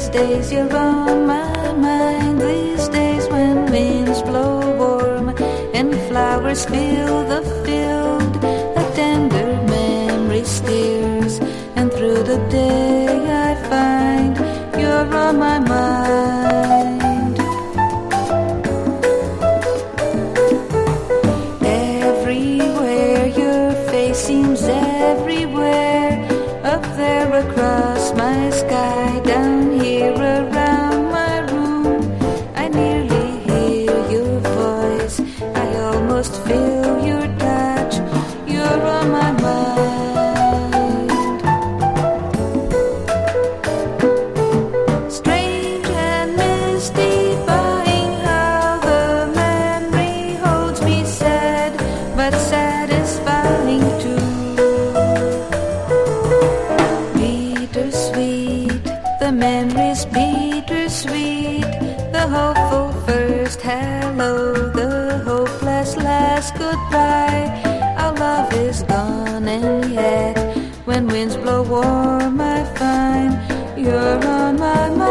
days you're on my mind. These days when winds blow warm and flowers fill the field, a tender memory steers, and through the day I find you're on my mind. Everywhere your face seems everywhere, up there across my sky, down here around my room, I nearly hear your voice, I almost feel your touch, you're on my mind. Strange and mystifying how the memory holds me sad, but satisfying too. Bittersweet, the memories bittersweet, the hopeful first hello, the hopeless last goodbye. Our love is gone, and yet when winds blow warm I find you're on my mind.